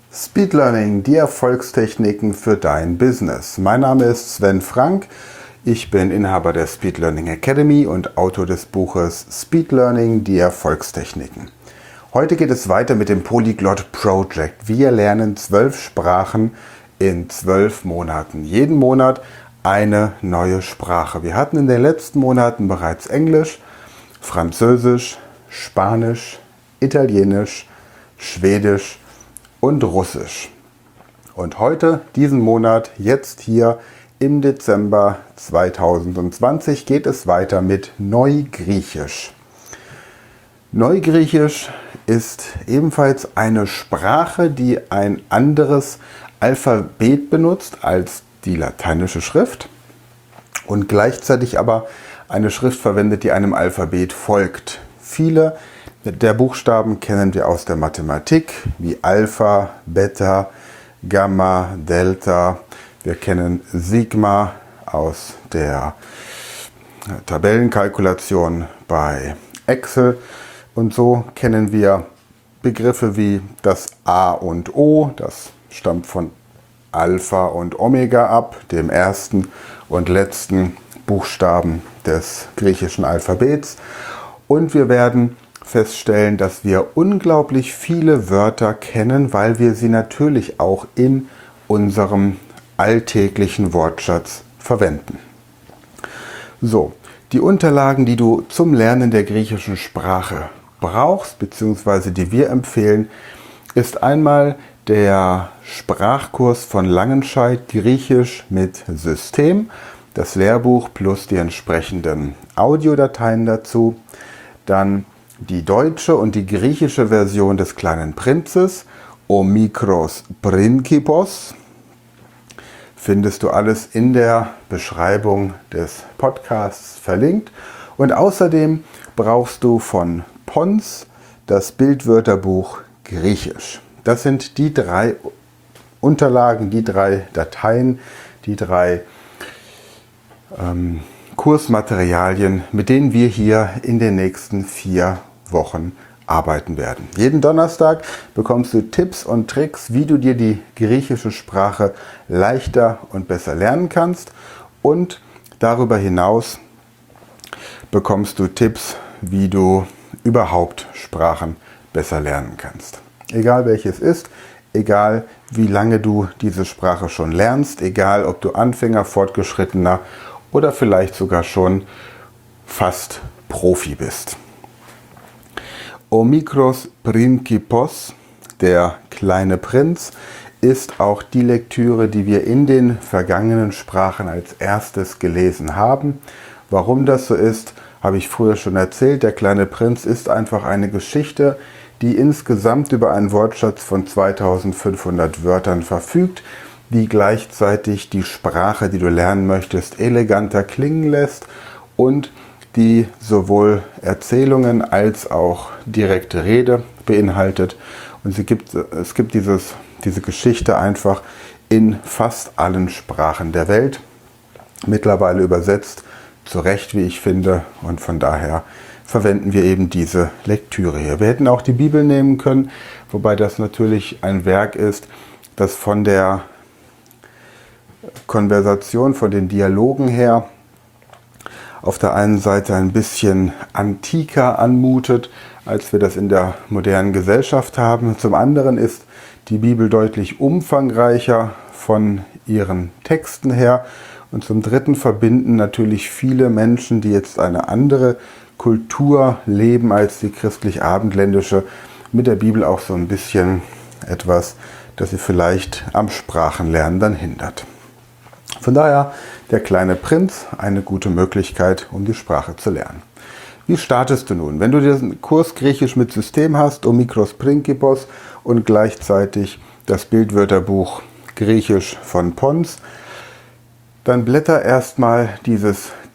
Speed Learning, die Erfolgstechniken für dein Business. Mein Name ist Sven Frank. Ich bin Inhaber der Speed Learning Academy und Autor des Buches Speed Learning, die Erfolgstechniken. Heute geht es weiter mit dem Polyglot Project. Wir lernen 12 Sprachen in 12 Monaten. Jeden Monat eine neue Sprache. Wir hatten in den letzten Monaten bereits Englisch, Französisch, Spanisch, Italienisch, Schwedisch und Russisch. Und heute, diesen Monat, jetzt hier im Dezember 2020, geht es weiter mit Neugriechisch. Neugriechisch ist ebenfalls eine Sprache, die ein anderes Alphabet benutzt als die lateinische Schrift und gleichzeitig aber eine Schrift verwendet, die einem Alphabet folgt. Viele der Buchstaben kennen wir aus der Mathematik, wie Alpha, Beta, Gamma, Delta. Wir kennen Sigma aus der Tabellenkalkulation bei Excel. Und so kennen wir Begriffe wie das A und O, das stammt von Alpha und Omega ab, dem ersten und letzten Buchstaben des griechischen Alphabets. Und wir werden feststellen, dass wir unglaublich viele Wörter kennen, weil wir sie natürlich auch in unserem alltäglichen Wortschatz verwenden. So, die Unterlagen, die du zum Lernen der griechischen Sprache brauchst, beziehungsweise die wir empfehlen, ist einmal der Sprachkurs von Langenscheidt Griechisch mit System, das Lehrbuch plus die entsprechenden Audiodateien dazu, dann die deutsche und die griechische Version des Kleinen Prinzes, O Mikros Principos, findest du alles in der Beschreibung des Podcasts verlinkt. Und außerdem brauchst du von Pons das Bildwörterbuch Griechisch. Das sind die 3 Unterlagen, die 3 Dateien, die 3 Kursmaterialien, mit denen wir hier in den nächsten 4 Wochen arbeiten werden. Jeden Donnerstag bekommst du Tipps und Tricks, wie du dir die griechische Sprache leichter und besser lernen kannst. Und darüber hinaus bekommst du Tipps, wie du überhaupt Sprachen besser lernen kannst. Egal welches ist, egal wie lange du diese Sprache schon lernst, egal ob du Anfänger, Fortgeschrittener oder vielleicht sogar schon fast Profi bist. O Mikros Principos, der kleine Prinz, ist auch die Lektüre, die wir in den vergangenen Sprachen als erstes gelesen haben. Warum das so ist, habe ich früher schon erzählt. Der kleine Prinz ist einfach eine Geschichte, die insgesamt über einen Wortschatz von 2500 Wörtern verfügt, die gleichzeitig die Sprache, die du lernen möchtest, eleganter klingen lässt und die sowohl Erzählungen als auch direkte Rede beinhaltet. Und es gibt diese Geschichte einfach in fast allen Sprachen der Welt, mittlerweile übersetzt, zu Recht, wie ich finde, und von daher verwenden wir eben diese Lektüre hier. Wir hätten auch die Bibel nehmen können, wobei das natürlich ein Werk ist, das von der Konversation, von den Dialogen her auf der einen Seite ein bisschen antiker anmutet, als wir das in der modernen Gesellschaft haben. Zum anderen ist die Bibel deutlich umfangreicher von ihren Texten her. Und zum Dritten verbinden natürlich viele Menschen, die jetzt eine andere Kultur leben als die christlich-abendländische, mit der Bibel auch so ein bisschen etwas, das sie vielleicht am Sprachenlernen dann hindert. Von daher der kleine Prinz, eine gute Möglichkeit, um die Sprache zu lernen. Wie startest du nun? Wenn du diesen Kurs Griechisch mit System hast, O Mikros Principos, und gleichzeitig das Bildwörterbuch Griechisch von Pons, dann blätter erstmal den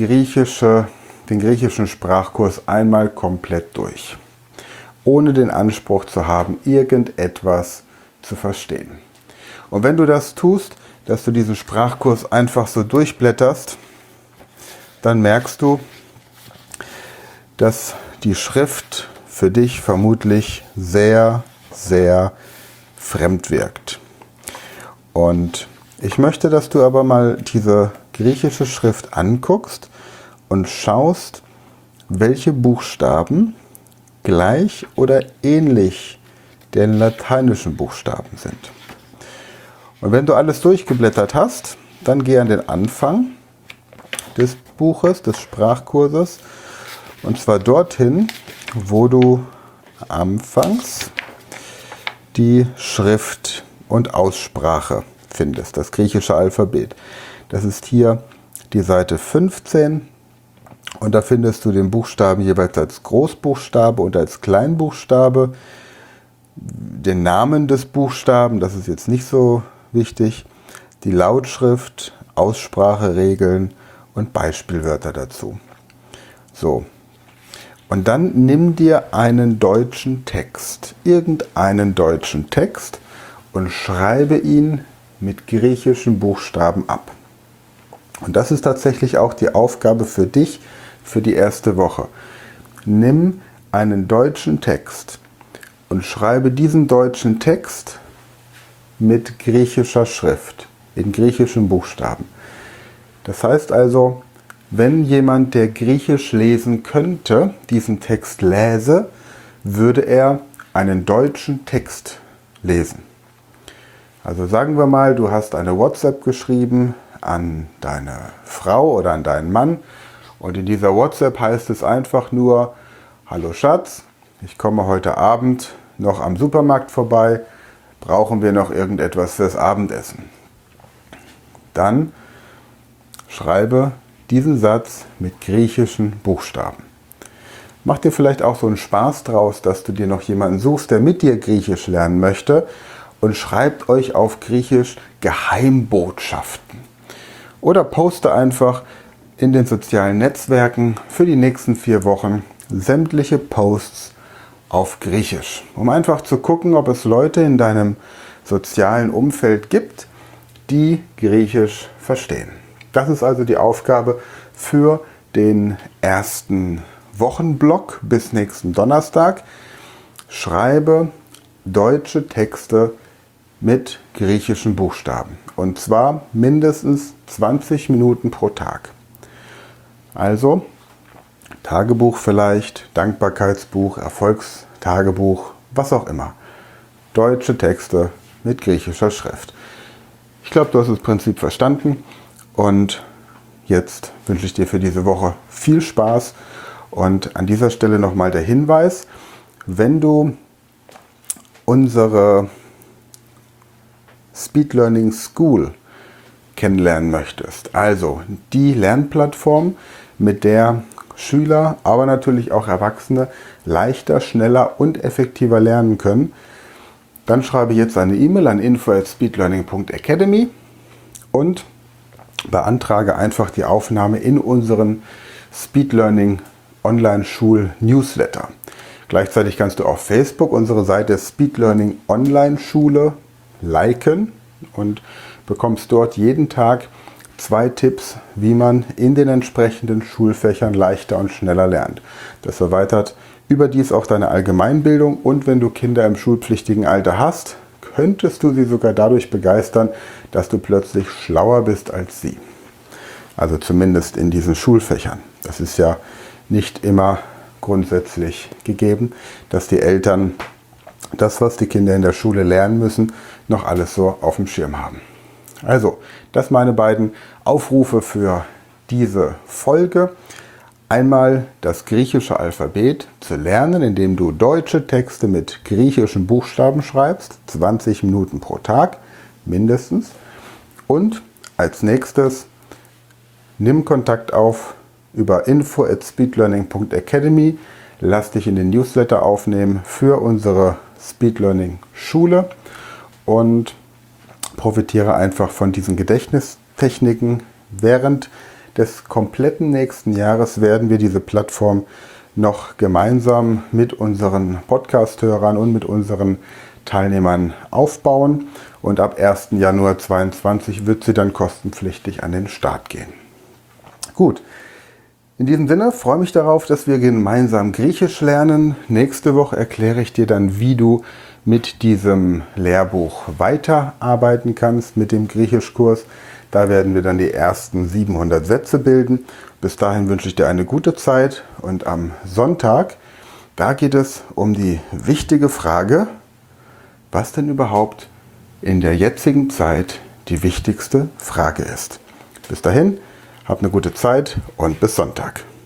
griechischen Sprachkurs einmal komplett durch, ohne den Anspruch zu haben, irgendetwas zu verstehen. Und wenn du das tust, dass du diesen Sprachkurs einfach so durchblätterst, dann merkst du, dass die Schrift für dich vermutlich sehr, sehr fremd wirkt. Und ich möchte, dass du aber mal diese griechische Schrift anguckst und schaust, welche Buchstaben gleich oder ähnlich den lateinischen Buchstaben sind. Und wenn du alles durchgeblättert hast, dann geh an den Anfang des Buches, des Sprachkurses, und zwar dorthin, wo du anfangs die Schrift und Aussprache findest, das griechische Alphabet. Das ist hier die Seite 15 und da findest du den Buchstaben jeweils als Großbuchstabe und als Kleinbuchstabe, den Namen des Buchstaben, das ist jetzt nicht so wichtig, die Lautschrift, Ausspracheregeln und Beispielwörter dazu. So. Und dann nimm dir einen deutschen Text, irgendeinen deutschen Text und schreibe ihn mit griechischen Buchstaben ab. Und das ist tatsächlich auch die Aufgabe für dich für die erste Woche. Nimm einen deutschen Text und schreibe diesen deutschen Text mit griechischer Schrift, in griechischen Buchstaben. Das heißt also, wenn jemand, der Griechisch lesen könnte, diesen Text läse, würde er einen deutschen Text lesen. Also sagen wir mal, du hast eine WhatsApp geschrieben an deine Frau oder an deinen Mann und in dieser WhatsApp heißt es einfach nur: Hallo Schatz, ich komme heute Abend noch am Supermarkt vorbei, brauchen wir noch irgendetwas fürs Abendessen? Dann schreibe diesen Satz mit griechischen Buchstaben. Mach dir vielleicht auch so einen Spaß draus, dass du dir noch jemanden suchst, der mit dir Griechisch lernen möchte, und schreibt euch auf Griechisch Geheimbotschaften. Oder poste einfach in den sozialen Netzwerken für die nächsten 4 Wochen sämtliche Posts auf Griechisch, um einfach zu gucken, ob es Leute in deinem sozialen Umfeld gibt, die Griechisch verstehen. Das ist also die Aufgabe für den ersten Wochenblock bis nächsten Donnerstag. Schreibe deutsche Texte mit griechischen Buchstaben. Und zwar mindestens 20 Minuten pro Tag. Also Tagebuch vielleicht, Dankbarkeitsbuch, Erfolgstagebuch, was auch immer. Deutsche Texte mit griechischer Schrift. Ich glaube, du hast das Prinzip verstanden. Und jetzt wünsche ich dir für diese Woche viel Spaß. Und an dieser Stelle nochmal der Hinweis: Wenn du unsere Speed Learning School kennenlernen möchtest, also die Lernplattform, mit der Schüler, aber natürlich auch Erwachsene leichter, schneller und effektiver lernen können, dann schreibe jetzt eine E-Mail an info@speedlearning.academy und beantrage einfach die Aufnahme in unseren Speed Learning Online-Schul Newsletter. Gleichzeitig kannst du auf Facebook unsere Seite Speed Learning Online-Schule liken und bekommst dort jeden Tag 2 Tipps, wie man in den entsprechenden Schulfächern leichter und schneller lernt. Das erweitert überdies auch deine Allgemeinbildung, und wenn du Kinder im schulpflichtigen Alter hast, könntest du sie sogar dadurch begeistern, dass du plötzlich schlauer bist als sie. Also zumindest in diesen Schulfächern. Das ist ja nicht immer grundsätzlich gegeben, dass die Eltern das, was die Kinder in der Schule lernen müssen, noch alles so auf dem Schirm haben. Also, das meine beiden Aufrufe für diese Folge. Einmal das griechische Alphabet zu lernen, indem du deutsche Texte mit griechischen Buchstaben schreibst, 20 Minuten pro Tag mindestens. Und als nächstes, nimm Kontakt auf über info@speedlearning.academy, lass dich in den Newsletter aufnehmen für unsere Speed Learning Schule und profitiere einfach von diesen Gedächtnistechniken. Während des kompletten nächsten Jahres werden wir diese Plattform noch gemeinsam mit unseren Podcast-Hörern und mit unseren Teilnehmern aufbauen, und ab 1. Januar 2022 wird sie dann kostenpflichtig an den Start gehen. Gut, in diesem Sinne freue mich darauf, dass wir gemeinsam Griechisch lernen. Nächste Woche erkläre ich dir dann, wie du mit diesem Lehrbuch weiterarbeiten kannst, mit dem Griechischkurs. Da werden wir dann die ersten 700 Sätze bilden. Bis dahin wünsche ich dir eine gute Zeit und am Sonntag, da geht es um die wichtige Frage, was denn überhaupt in der jetzigen Zeit die wichtigste Frage ist. Bis dahin, hab eine gute Zeit und bis Sonntag.